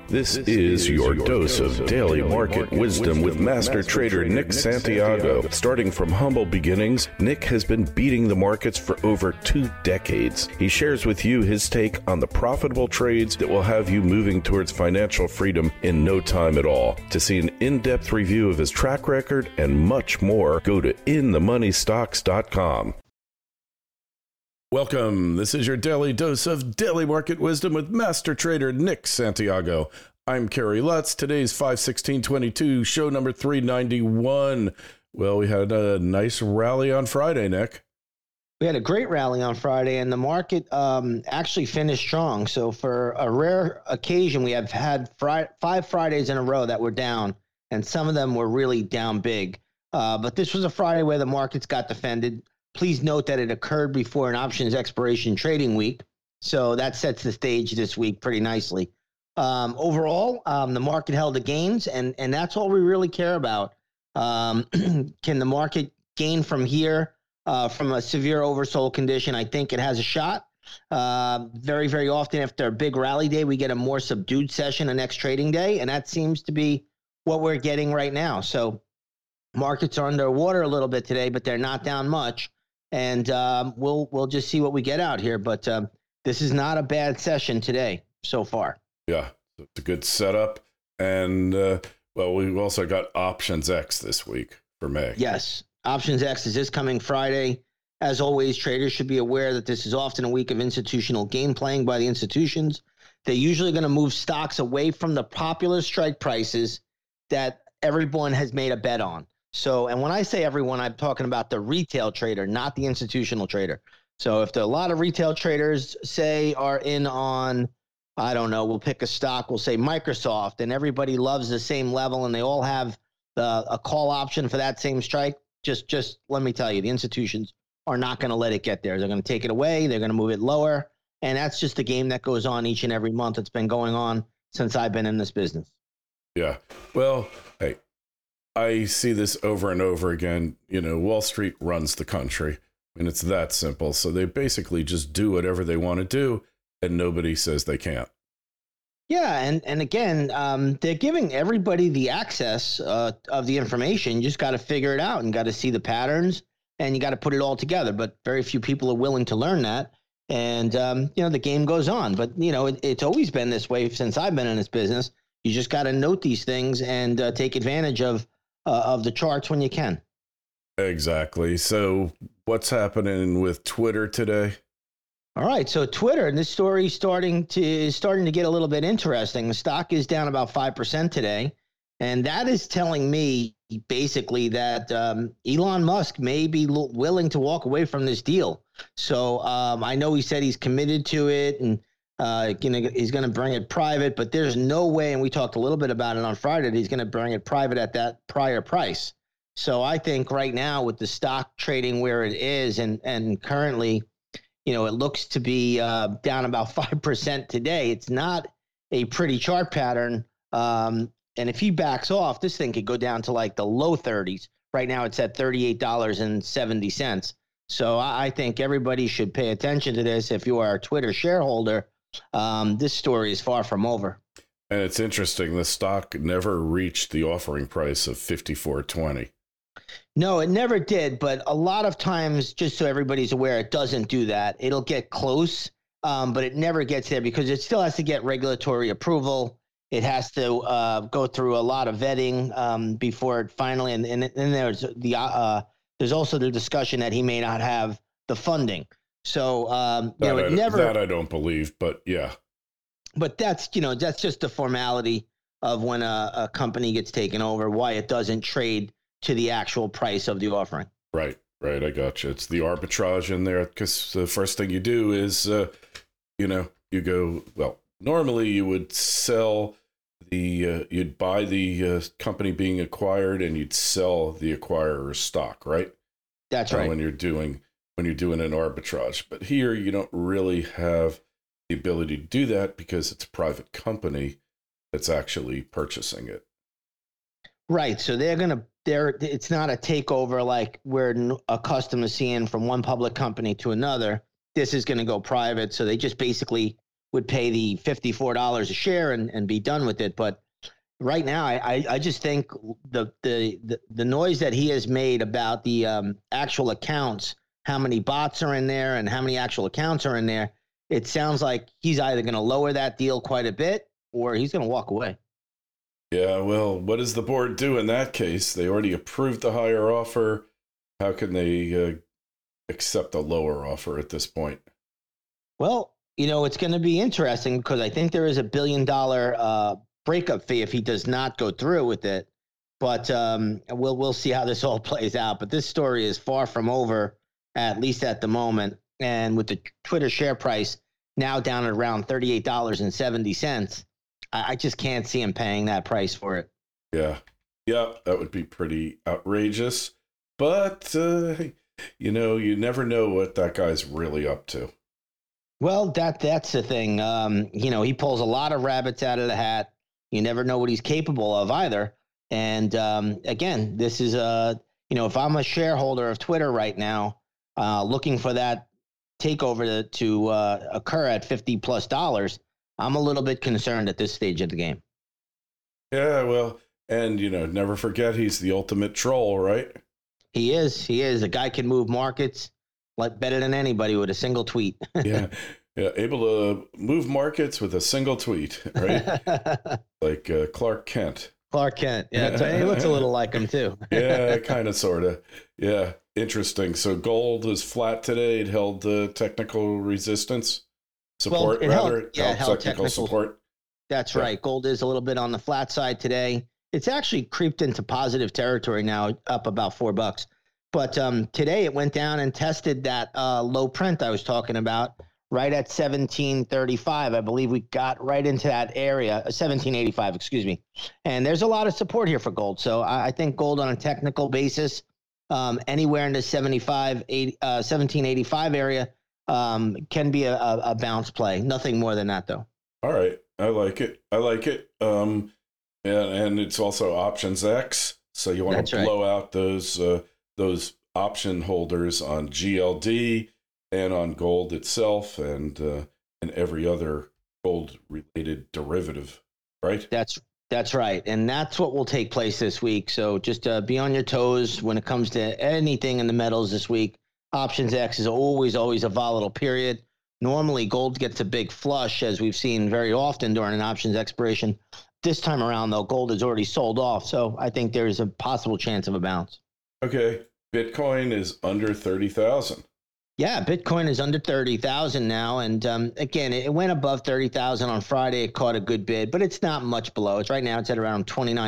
This is your dose of daily market wisdom with master trader Nick Santiago. Starting from humble beginnings, Nick has been beating the markets for over 2 decades. He shares with you his take on the profitable trades that will have you moving towards financial freedom in no time at all. To see an in-depth review of his track record and much more, go to inthemoneystocks.com. Welcome. This is your daily dose of daily market wisdom with master trader Nick Santiago. I'm Kerry Lutz. Today's 5/16/22, show number 391. Well, we had a nice rally on Friday, Nick. We had a great rally on Friday, and the market actually finished strong. So for a rare occasion, we have had 5 Fridays in a row that were down, and some of them were really down big. But this was a Friday where the markets got defended. Please note that it occurred before an options expiration trading week. So that sets the stage this week pretty nicely. Overall, the market held the gains, and that's all we really care about. Can the market gain from here from a severe oversold condition? I think it has a shot. Very, very often after a big rally day, we get a more subdued session the next trading day, and that seems to be what we're getting right now. So markets are underwater a little bit today, but they're not down much. And we'll just see what we get out here. But this is not a bad session today so far. Yeah, it's a good setup. And, well, we've also got Options X this week for May. Yes, Options X is this coming Friday. As always, traders should be aware that this is often a week of institutional game playing by the institutions. They're usually going to move stocks away from the popular strike prices that everyone has made a bet on. So, and when I say everyone, I'm talking about the retail trader, not the institutional trader. So if a lot of retail traders say are in on, I don't know, we'll pick a stock, we'll say Microsoft, and everybody loves the same level and they all have a call option for that same strike, just let me tell you, the institutions are not going to let it get there. They're going to take it away. They're going to move it lower. And that's just a game that goes on each and every month. It's been going on since I've been in this business. Yeah. Well, hey, I see this over and over again. You know, Wall Street runs the country, and it's that simple. So they basically just do whatever they want to do, and nobody says they can't. Yeah, and again, they're giving everybody the access of the information. You just got to figure it out and got to see the patterns, and you got to put it all together. But very few people are willing to learn that, and the game goes on. But it's always been this way since I've been in this business. You just got to note these things and take advantage of the charts when you can. Exactly. So what's happening with Twitter today? All right. So Twitter, and this story is starting to get a little bit interesting. The stock is down about 5% today. And that is telling me basically that Elon Musk may be willing to walk away from this deal. So I know he said he's committed to it and he's going to bring it private, but there's no way, and we talked a little bit about it on Friday, that he's going to bring it private at that prior price. So I think right now with the stock trading where it is and currently, it looks to be down about 5% today. It's not a pretty chart pattern. And if he backs off, this thing could go down to like the low 30s. Right now it's at $38.70. So I think everybody should pay attention to this. If you are a Twitter shareholder, this story is far from over. And it's interesting. The stock never reached the offering price of $54.20. No, it never did. But a lot of times, just so everybody's aware, it doesn't do that. It'll get close, but it never gets there because it still has to get regulatory approval. It has to go through a lot of vetting before it finally. And then there's also the discussion that he may not have the funding. So it never. That I don't believe, but yeah. But that's just the formality of when a company gets taken over. Why it doesn't trade to the actual price of the offering. Right. I got you. It's the arbitrage in there because the first thing you do is, you go, well, normally you would sell you'd buy the company being acquired and you'd sell the acquirer's stock, right? That's right. When you're doing an arbitrage. But here you don't really have the ability to do that because it's a private company that's actually purchasing it. Right. So it's not a takeover like we're accustomed to seeing from one public company to another. This is going to go private. So they just basically would pay the $54 a share and be done with it. But right now, I just think the noise that he has made about the actual accounts, how many bots are in there and how many actual accounts are in there, it sounds like he's either going to lower that deal quite a bit or he's going to walk away. Yeah, well, what does the board do in that case? They already approved the higher offer. How can they accept a lower offer at this point? Well, it's going to be interesting because I think there is $1 billion breakup fee if he does not go through with it. But we'll see how this all plays out. But this story is far from over, at least at the moment. And with the Twitter share price now down at around $38.70, I just can't see him paying that price for it. Yeah, that would be pretty outrageous. But, you never know what that guy's really up to. Well, that's the thing. He pulls a lot of rabbits out of the hat. You never know what he's capable of either. And again, this is if I'm a shareholder of Twitter right now, looking for that takeover to occur at $50+, I'm a little bit concerned at this stage of the game. Yeah, well, and never forget he's the ultimate troll, right? He is. A guy can move markets like better than anybody with a single tweet. yeah, able to move markets with a single tweet, right? Like Clark Kent. Clark Kent. Yeah, he looks a little like him too. Yeah, kind of, sort of. Yeah, interesting. So gold is flat today. It held the technical resistance support, it held technical support. That's right. Gold is a little bit on the flat side today. It's actually creeped into positive territory now, up about $4. But today it went down and tested that low print I was talking about, right at 1735. I believe we got right into that area, 1785, excuse me. And there's a lot of support here for gold. So I think gold on a technical basis, anywhere in the 1785 area can be a bounce play. Nothing more than that, though. All right. I like it. And it's also options X. So you want to blow out those option holders on GLD and on gold itself and every other gold related derivative, right? That's right. And that's what will take place this week. So just be on your toes when it comes to anything in the metals this week. Options X is always a volatile period. Normally gold gets a big flush, as we've seen very often during an options expiration. This time around, though, gold is already sold off. So I think there's a possible chance of a bounce. Okay. Bitcoin is under 30,000. Yeah, Bitcoin is under 30,000 now. And again, it went above 30,000 on Friday. It caught a good bid, but it's not much below. Right now, it's at around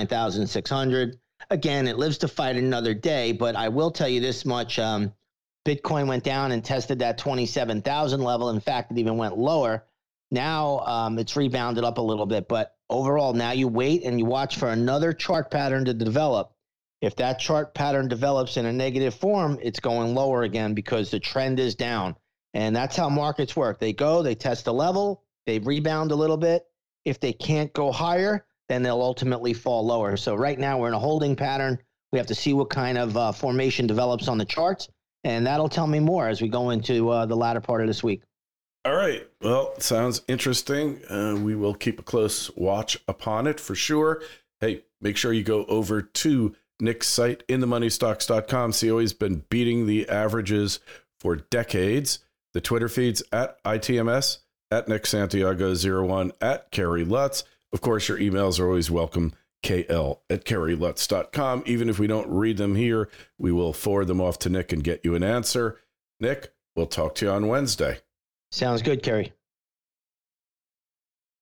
29,600. Again, it lives to fight another day, but I will tell you this much. Bitcoin went down and tested that 27,000 level. In fact, it even went lower. Now it's rebounded up a little bit, but overall, now you wait and you watch for another chart pattern to develop. If that chart pattern develops in a negative form, it's going lower again because the trend is down. And that's how markets work. They test a level, they rebound a little bit. If they can't go higher, then they'll ultimately fall lower. So right now we're in a holding pattern. We have to see what kind of formation develops on the charts. And that'll tell me more as we go into the latter part of this week. All right. Well, sounds interesting. We will keep a close watch upon it for sure. Hey, make sure you go over to Nick's site, inthemoneystocks.com. See how he's been beating the averages for decades. The Twitter feeds at ITMS, at Nick Santiago01, at Kerry Lutz. Of course, your emails are always welcome. KL@KerryLutz.com. Even if we don't read them here, we will forward them off to Nick and get you an answer. Nick, we'll talk to you on Wednesday. Sounds good, Kerry.